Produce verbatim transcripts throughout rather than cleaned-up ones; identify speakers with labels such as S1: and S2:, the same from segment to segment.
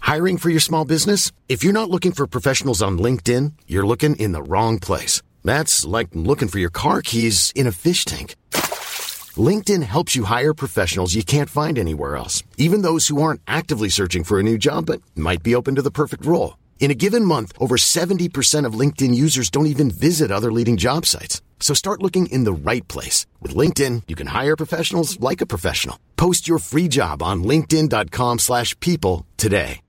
S1: Hiring for your small business? If you're not looking for professionals on LinkedIn, you're looking in the wrong place. That's like looking for your car keys in a fish tank. LinkedIn helps you hire professionals you can't find anywhere else, even those who aren't actively searching for a new job but might be open to the perfect role. In a given month, over seventy percent of LinkedIn users don't even visit other leading job sites. So start looking in the right place. With LinkedIn, you can hire professionals like a professional. Post your free job on linkedin.com slash people today.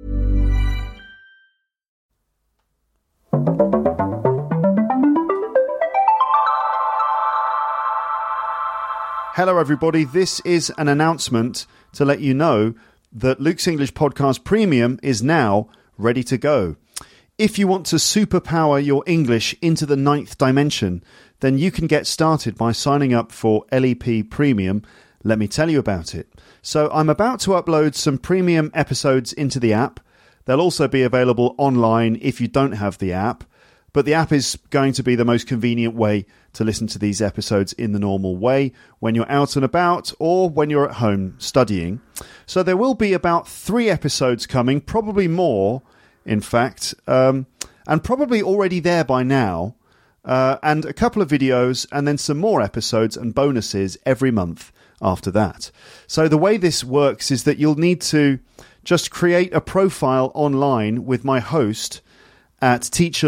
S2: Hello, everybody. This is an announcement to let you know that Luke's English Podcast Premium is now ready to go. If you want to superpower your English into the ninth dimension, then you can get started by signing up for L E P Premium. Let me tell you about it. So I'm about to upload some premium episodes into the app. They'll also be available online if you don't have the app. But the app is going to be the most convenient way to listen to these episodes in the normal way when you're out and about or when you're at home studying. So there will be about three episodes coming, probably more, in fact, um, and probably already there by now, uh, and a couple of videos and then some more episodes and bonuses every month after that. So the way this works is that you'll need to just create a profile online with my host at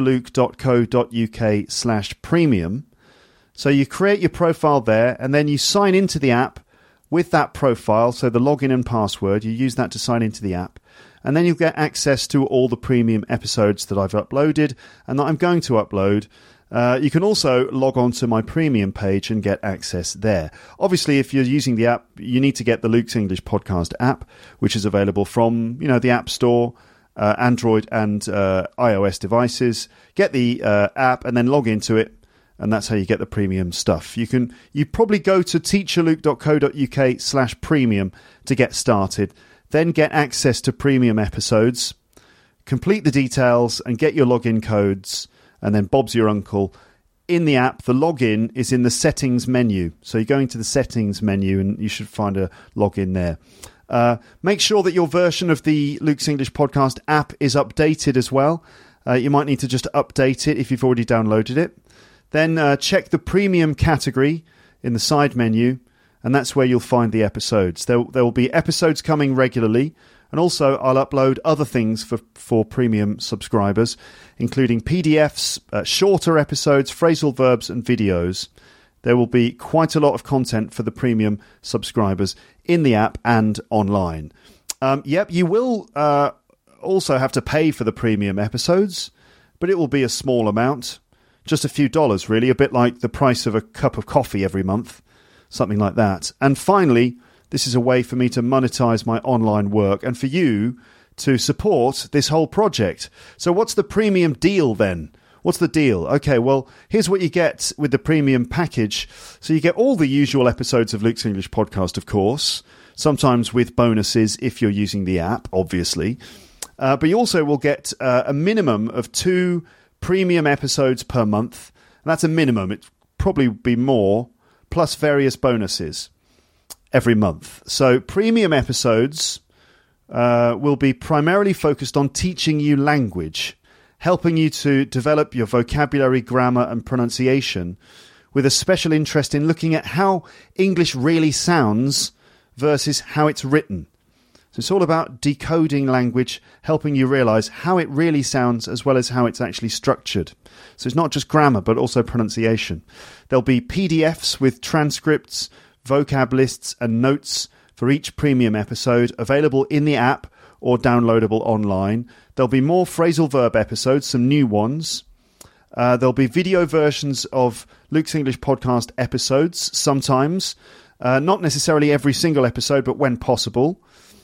S2: teacherluke.co.uk slash premium. So you create your profile there and then you sign into the app with that profile. So the login and password, you use that to sign into the app. And then you'll get access to all the premium episodes that I've uploaded and that I'm going to upload. Uh, you can also log on to my premium page and get access there. Obviously, if you're using the app, you need to get the Luke's English Podcast app, which is available from, you know, the App Store, Uh, Android and uh, iOS devices. Get the uh, app and then log into it, and that's how you get the premium stuff. You can you probably go to teacherluke.co.uk slash premium to get started, then get access to premium episodes, complete the details and get your login codes, and then Bob's your uncle. In the app, the login is in the settings menu. So you go into the settings menu and you should find a login there. Uh, make sure that your version of the Luke's English Podcast app is updated as well. Uh, you might need to just update it if you've already downloaded it. Then uh, check the premium category in the side menu, and that's where you'll find the episodes. There, there will be episodes coming regularly, and also I'll upload other things for, for premium subscribers, including P D Fs, uh, shorter episodes, phrasal verbs, and videos. There will be quite a lot of content for the premium subscribers in the app and online. Um, yep, you will uh, also have to pay for the premium episodes, but it will be a small amount, just a few dollars really, a bit like the price of a cup of coffee every month, something like that. And finally, this is a way for me to monetize my online work and for you to support this whole project. So what's the premium deal then? What's the deal? Okay, well, here's what you get with the premium package. So you get all the usual episodes of Luke's English Podcast, of course, sometimes with bonuses if you're using the app, obviously. Uh, but you also will get uh, a minimum of two premium episodes per month. And that's a minimum. It'd probably be more, plus various bonuses every month. So premium episodes uh, will be primarily focused on teaching you language, helping you to develop your vocabulary, grammar, and pronunciation, with a special interest in looking at how English really sounds versus how it's written. So it's all about decoding language, helping you realise how it really sounds as well as how it's actually structured. So it's not just grammar, but also pronunciation. There'll be P D Fs with transcripts, vocab lists, and notes for each premium episode available in the app or downloadable online. There'll be more phrasal verb episodes, some new ones. Uh, there'll be video versions of Luke's English Podcast episodes sometimes. Uh, not necessarily every single episode, but when possible.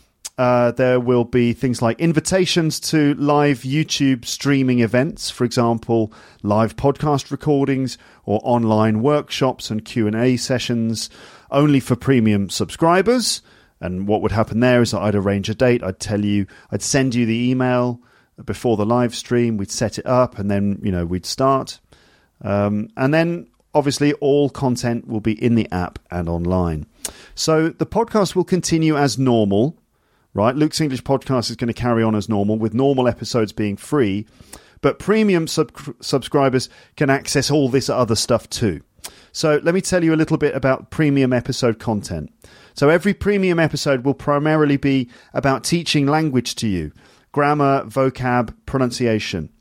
S2: Uh, there will be things like invitations to live YouTube streaming events, for example, live podcast recordings or online workshops and Q and A sessions only for premium subscribers. And what would happen there is that I'd arrange a date, I'd tell you, I'd send you the email before the live stream, we'd set it up, and then, you know, we'd start. Um, and then, obviously, all content will be in the app and online. So the podcast will continue as normal right? Luke's English Podcast is going to carry on as normal, with normal episodes being free, but premium sub- subscribers can access all this other stuff too. So let me tell you a little bit about premium episode content. So every premium episode will primarily be about teaching language to you, grammar, vocab, pronunciation.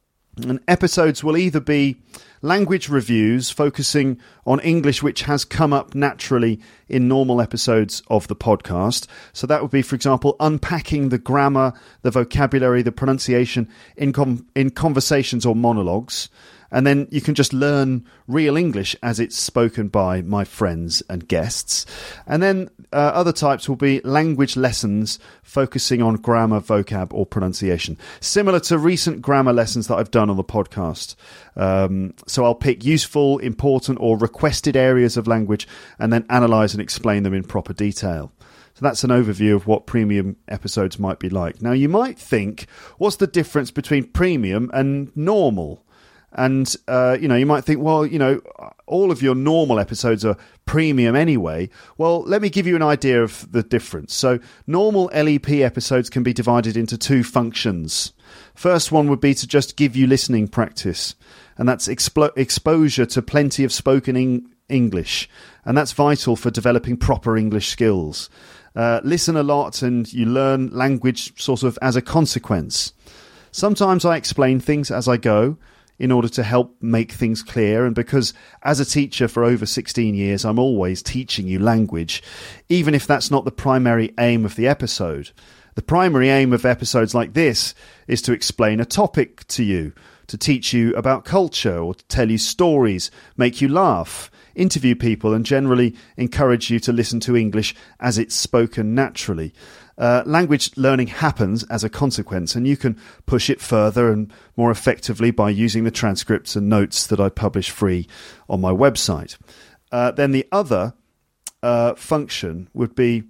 S2: And episodes will either be language reviews focusing on English which has come up naturally in normal episodes of the podcast. So that would be, for example, unpacking the grammar, the vocabulary, the pronunciation in com- in conversations or monologues. And then you can just learn real English as it's spoken by my friends and guests. And then uh, other types will be language lessons focusing on grammar, vocab, or pronunciation, similar to recent grammar lessons that I've done on the podcast. Um, so I'll pick useful, important, or requested areas of language and then analyse and explain them in proper detail. So that's an overview of what premium episodes might be like. Now, you might think, what's the difference between premium and normal? And, uh, you know, you might think, well, you know, all of your normal episodes are premium anyway. Well, let me give you an idea of the difference. So normal L E P episodes can be divided into two functions. First one would be to just give you listening practice. And that's explo- exposure to plenty of spoken in- English. And that's vital for developing proper English skills. Uh, listen a lot and you learn language sort of as a consequence. Sometimes I explain things as I go, in order to help make things clear. And because as a teacher for over sixteen years, I'm always teaching you language, even if that's not the primary aim of the episode. The primary aim of episodes like this is to explain a topic to you, to teach you about culture, or to tell you stories, make you laugh, interview people, and generally encourage you to listen to English as it's spoken naturally. Uh, language learning happens as a consequence, and you can push it further and more effectively by using the transcripts and notes that I publish free on my website. Uh, then the other uh, function would be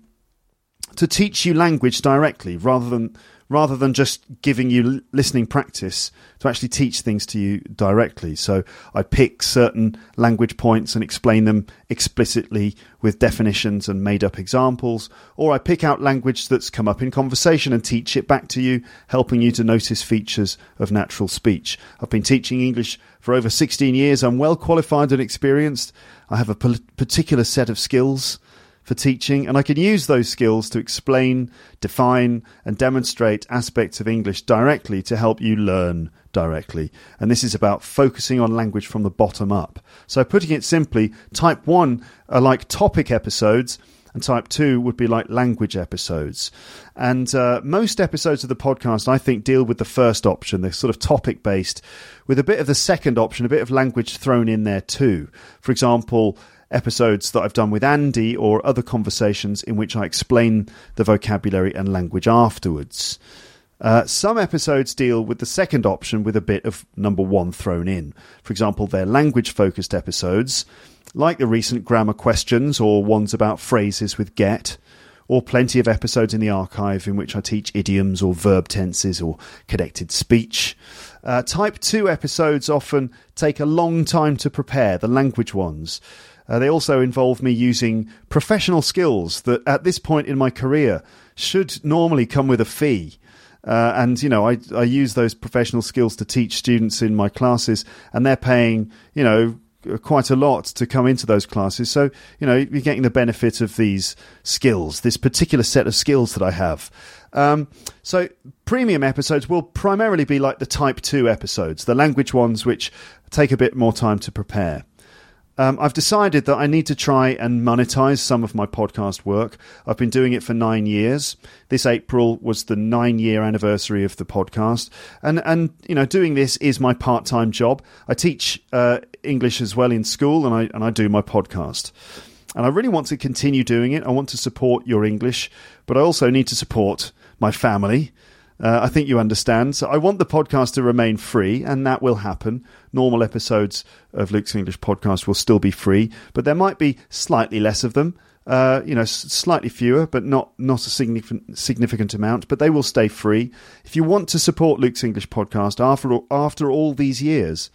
S2: to teach you language directly, rather than rather than just giving you l- listening practice, to actually teach things to you directly. So I pick certain language points and explain them explicitly with definitions and made-up examples, or I pick out language that's come up in conversation and teach it back to you, helping you to notice features of natural speech. I've been teaching English for over sixteen years. I'm well qualified and experienced. I have a p- particular set of skills for teaching, and I can use those skills to explain, define, and demonstrate aspects of English directly to help you learn directly. And this is about focusing on language from the bottom up. So putting it simply, type one are like topic episodes, and type two would be like language episodes. And uh, most episodes of the podcast, I think, deal with the first option. They're sort of topic-based, with a bit of the second option, a bit of language thrown in there too. For example, episodes that I've done with Andy, or other conversations in which I explain the vocabulary and language afterwards. Uh, some episodes deal with the second option with a bit of number one thrown in. For example, they're language-focused episodes, like the recent grammar questions or ones about phrases with get, or plenty of episodes in the archive in which I teach idioms or verb tenses or connected speech. Uh, type two episodes often take a long time to prepare, the language ones. Uh, they also involve me using professional skills that at this point in my career should normally come with a fee. Uh, and, you know, I, I use those professional skills to teach students in my classes, and they're paying, you know, quite a lot to come into those classes. So, you know, you're getting the benefit of these skills, this particular set of skills that I have. Um, so premium episodes will primarily be like the type two episodes, the language ones, which take a bit more time to prepare. Um, I've decided that I need to try and monetize some of my podcast work. I've been doing it for nine years. This April was the nine-year anniversary of the podcast. And, and you know, doing this is my part-time job. I teach uh, English as well in school, and I and I do my podcast. And I really want to continue doing it. I want to support your English, but I also need to support my family. Uh, I think you understand. So I want the podcast to remain free, and that will happen. Normal episodes of Luke's English Podcast will still be free, but there might be slightly less of them, uh, you know, s- slightly fewer, but not, not a significant, significant amount, but they will stay free. If you want to support Luke's English Podcast after, after all these years,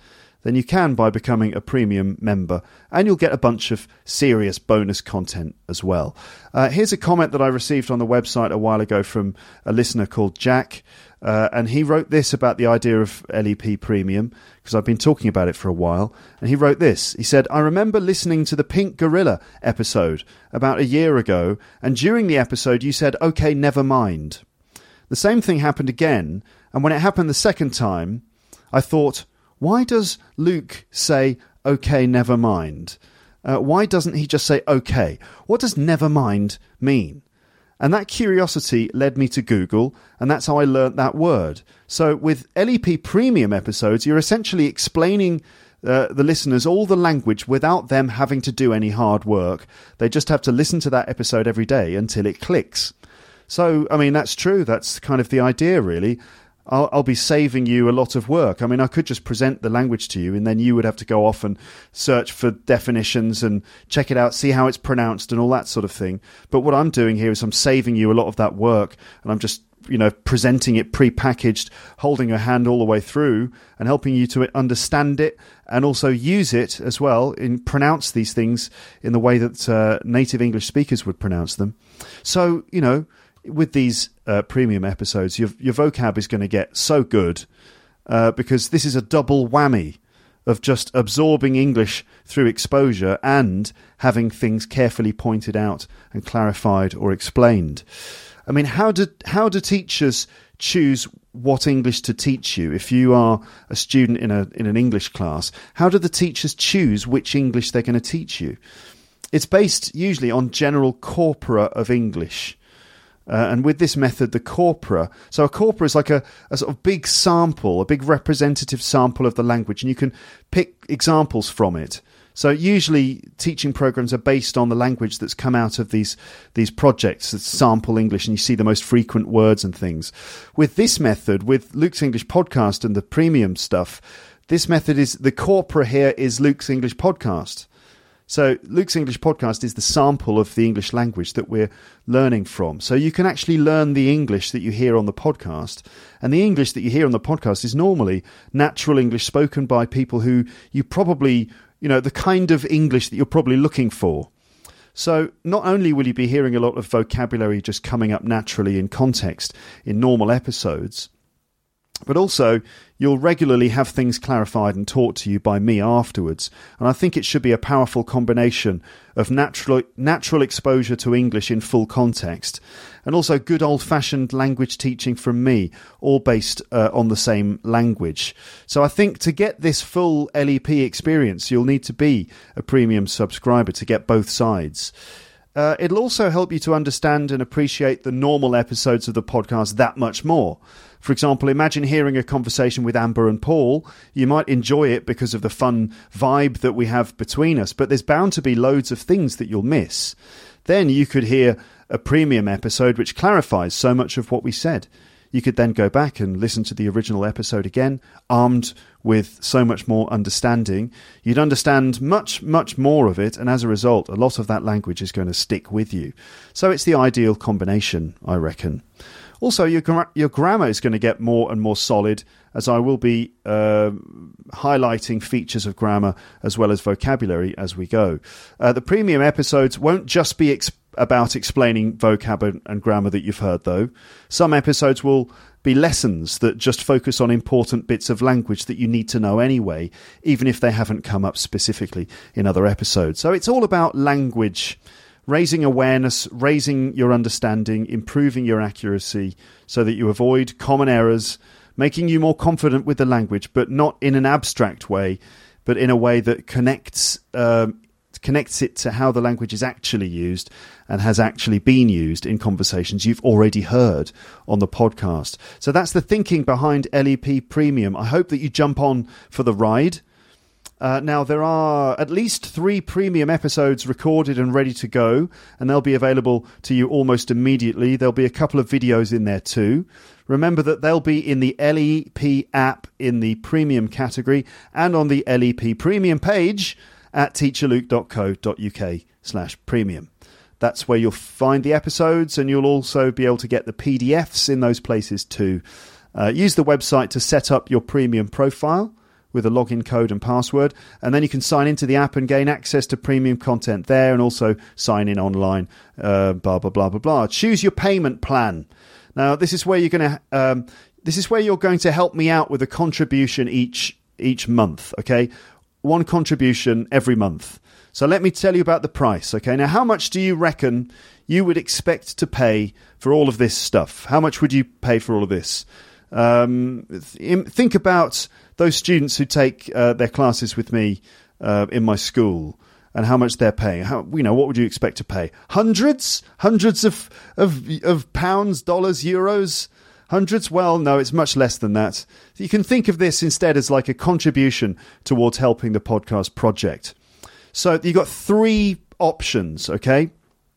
S2: then you can by becoming a premium member, and you'll get a bunch of serious bonus content as well. Uh, here's a comment that I received on the website a while ago from a listener called Jack, uh, and he wrote this about the idea of L E P Premium, because I've been talking about it for a while, and he wrote this. He said, I remember listening to the Pink Gorilla episode about a year ago, and during the episode you said, okay, never mind. The same thing happened again, and when it happened the second time, I thought, why does Luke say, okay, never mind? Uh, why doesn't he just say, okay? What does never mind mean? And that curiosity led me to Google, and that's how I learnt that word. So with L E P Premium episodes, you're essentially explaining uh, the listeners all the language without them having to do any hard work. They just have to listen to that episode every day until it clicks. So, I mean, that's true. That's kind of the idea, really. I'll, I'll be saving you a lot of work. I mean, I could just present the language to you, and then you would have to go off and search for definitions and check it out, see how it's pronounced and all that sort of thing. But what I'm doing here is I'm saving you a lot of that work, and I'm just, you know, presenting it pre-packaged, holding your hand all the way through and helping you to understand it and also use it as well and pronounce these things in the way that uh, native English speakers would pronounce them. So, you know, with these uh, premium episodes, your, your vocab is going to get so good uh, because this is a double whammy of just absorbing English through exposure and having things carefully pointed out and clarified or explained. I mean, how do, how do teachers choose what English to teach you? If you are a student in a in an English class, how do the teachers choose which English they're going to teach you? It's based usually on general corpora of English. Uh, and with this method, the corpora, so a corpora is like a, a sort of big sample, a big representative sample of the language, and you can pick examples from it. So usually teaching programs are based on the language that's come out of these these projects that sample English, and you see the most frequent words and things. With this method, with Luke's English Podcast and the premium stuff, this method is, the corpora here is Luke's English Podcast. So Luke's English Podcast is the sample of the English language that we're learning from. So you can actually learn the English that you hear on the podcast. And the English that you hear on the podcast is normally natural English spoken by people who you probably, you know, the kind of English that you're probably looking for. So not only will you be hearing a lot of vocabulary just coming up naturally in context in normal episodes, but also you'll regularly have things clarified and taught to you by me afterwards. And I think it should be a powerful combination of natural natural exposure to English in full context and also good old-fashioned language teaching from me, all based uh, on the same language. So I think to get this full L E P experience, you'll need to be a premium subscriber to get both sides. Uh, it'll also help you to understand and appreciate the normal episodes of the podcast that much more. For example, imagine hearing a conversation with Amber and Paul. You might enjoy it because of the fun vibe that we have between us, but there's bound to be loads of things that you'll miss. Then you could hear a premium episode which clarifies so much of what we said. You could then go back and listen to the original episode again, armed with so much more understanding. You'd understand much, much more of it, and as a result, a lot of that language is going to stick with you. So it's the ideal combination, I reckon. Also, your gra- your grammar is going to get more and more solid, as I will be uh, highlighting features of grammar as well as vocabulary as we go. Uh, the premium episodes won't just be ex- about explaining vocab and grammar that you've heard, though. Some episodes will be lessons that just focus on important bits of language that you need to know anyway, even if they haven't come up specifically in other episodes. So it's all about language. Raising awareness, raising your understanding, improving your accuracy so that you avoid common errors, making you more confident with the language, but not in an abstract way, but in a way that connects um, connects it to how the language is actually used and has actually been used in conversations you've already heard on the podcast. So that's the thinking behind L E P Premium. I hope that you jump on for the ride. Uh, now, there are at least three premium episodes recorded and ready to go, and they'll be available to you almost immediately. There'll be a couple of videos in there too. Remember that they'll be in the L E P app in the premium category and on the L E P premium page at teacherluke.co.uk slash premium. That's where you'll find the episodes, and you'll also be able to get the P D Fs in those places too. Uh, use the website to set up your premium profile, with a login code and password, and then you can sign into the app and gain access to premium content there, and also sign in online, uh, blah, blah, blah, blah, blah. Choose your payment plan. Now, this is where you're going to, um, this is where you're going to help me out with a contribution each, each month, okay? One contribution every month. So let me tell you about the price, okay? Now, how much do you reckon you would expect to pay for all of this stuff? How much would you pay for all of this? Um, th- think about those students who take uh, their classes with me uh, in my school and how much they're paying. How, you know, what would you expect to pay? Hundreds? Hundreds of, of, of pounds, dollars, euros? Hundreds? Well, no, it's much less than that. You can think of this instead as like a contribution towards helping the podcast project. So you've got three options, okay?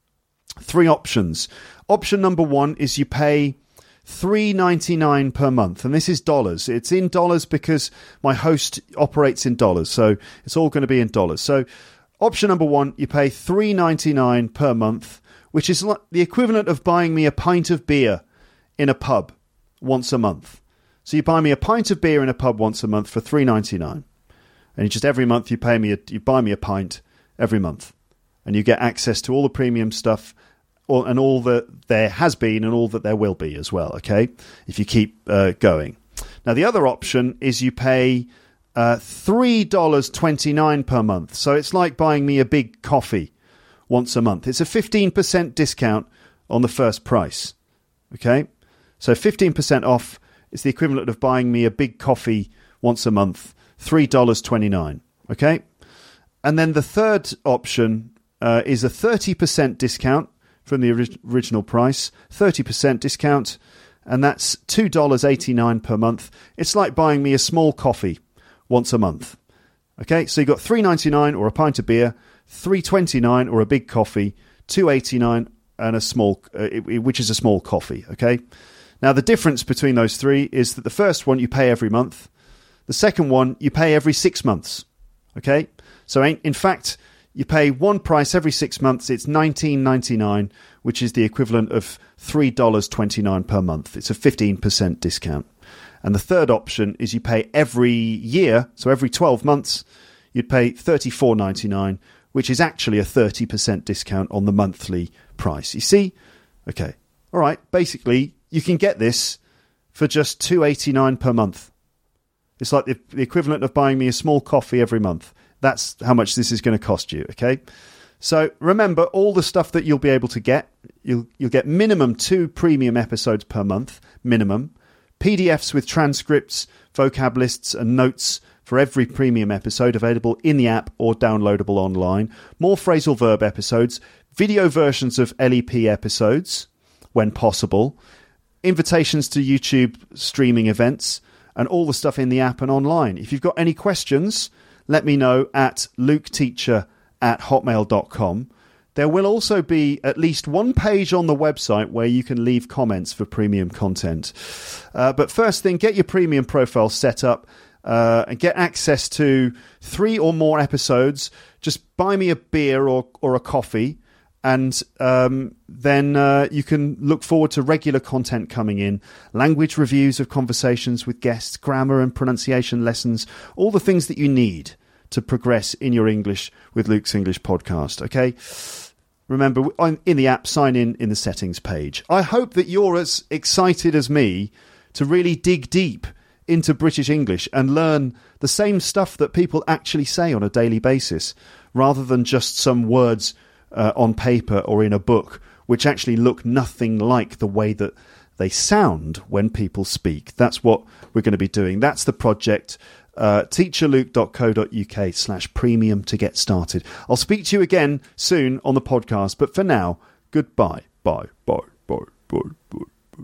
S2: Three options. Option number one is you pay three dollars and ninety-nine cents per month, and this is dollars. It's in dollars because my host operates in dollars, so it's all going to be in dollars. So option number one, you pay three dollars and ninety-nine cents per month, which is the equivalent of buying me a pint of beer in a pub once a month. So you buy me a pint of beer in a pub once a month for three dollars and ninety-nine cents. And just every month you pay me, a, you buy me a pint every month, and you get access to all the premium stuff, all, and all that there has been, and all that there will be as well. Okay, if you keep uh, going. Now the other option is you pay uh, three dollars and twenty-nine cents per month. So it's like buying me a big coffee once a month. It's a fifteen percent discount on the first price. Okay, so fifteen percent off is the equivalent of buying me a big coffee once a month. three dollars and twenty-nine cents, okay? And then the third option uh, is a thirty percent discount from the ori- original price, thirty percent discount, and that's two dollars and eighty-nine cents per month. It's like buying me a small coffee once a month, okay? So you've got three dollars and ninety-nine cents or a pint of beer, three dollars and twenty-nine cents or a big coffee, two dollars and eighty-nine cents and a small, uh, which is a small coffee, okay? Now, the difference between those three is that the first one you pay every month. The second one, you pay every six months, okay? So, in fact, you pay one price every six months. It's nineteen dollars and ninety-nine cents, which is the equivalent of three dollars and twenty-nine cents per month. It's a fifteen percent discount. And the third option is you pay every year, so every twelve months, you'd pay thirty-four dollars and ninety-nine cents, which is actually a thirty percent discount on the monthly price. You see? Okay. All right. Basically, you can get this for just two dollars and eighty-nine cents per month. It's like the, the equivalent of buying me a small coffee every month. That's how much this is going to cost you, okay? So remember, all the stuff that you'll be able to get, you'll, you'll get minimum two premium episodes per month, minimum. P D Fs with transcripts, vocab lists and notes for every premium episode available in the app or downloadable online. More phrasal verb episodes, video versions of L E P episodes when possible, invitations to YouTube streaming events, and all the stuff in the app and online. If you've got any questions, let me know at luketeacher at hotmail dot com. There will also be at least one page on the website where you can leave comments for premium content. Uh, but first thing, get your premium profile set up uh, and get access to three or more episodes. Just buy me a beer or, or a coffee, and um, then uh, you can look forward to regular content coming in, language reviews of conversations with guests, grammar and pronunciation lessons, all the things that you need to progress in your English with Luke's English Podcast, okay? Remember, in the app, sign in in the settings page. I hope that you're as excited as me to really dig deep into British English and learn the same stuff that people actually say on a daily basis, rather than just some words Uh, on paper or in a book, which actually look nothing like the way that they sound when people speak. That's what we're going to be doing. That's the project. Uh, teacherluke.co.uk slash premium to get started. I'll speak to you again soon on the podcast, but for now, goodbye. Bye, bye, bye, bye, bye, bye.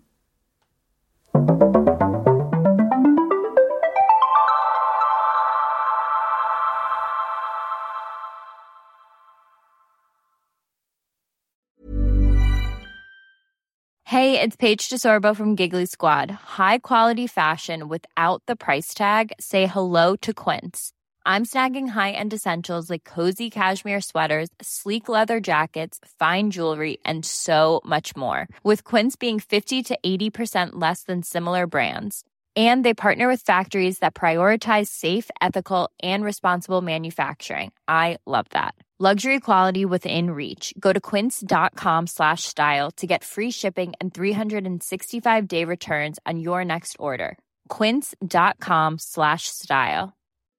S3: Hey, it's Paige DeSorbo from Giggly Squad. High quality fashion without the price tag. Say hello to Quince. I'm snagging high-end essentials like cozy cashmere sweaters, sleek leather jackets, fine jewelry, and so much more. With Quince being fifty to eighty percent less than similar brands. And they partner with factories that prioritize safe, ethical, and responsible manufacturing. I love that. Luxury quality within reach. Go to quince.com slash style to get free shipping and three sixty-five day returns on your next order. Quince.com slash style.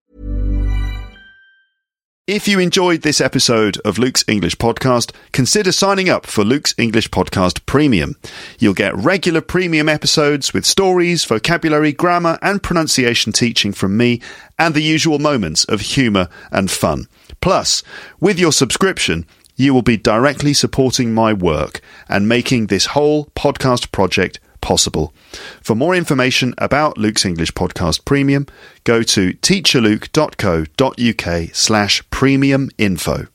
S2: If you enjoyed this episode of Luke's English Podcast, consider signing up for Luke's English Podcast Premium. You'll get regular premium episodes with stories, vocabulary, grammar, and pronunciation teaching from me, and the usual moments of humour and fun. Plus, with your subscription, you will be directly supporting my work and making this whole podcast project possible. For more information about Luke's English Podcast Premium, go to teacherluke.co.uk slash premium info.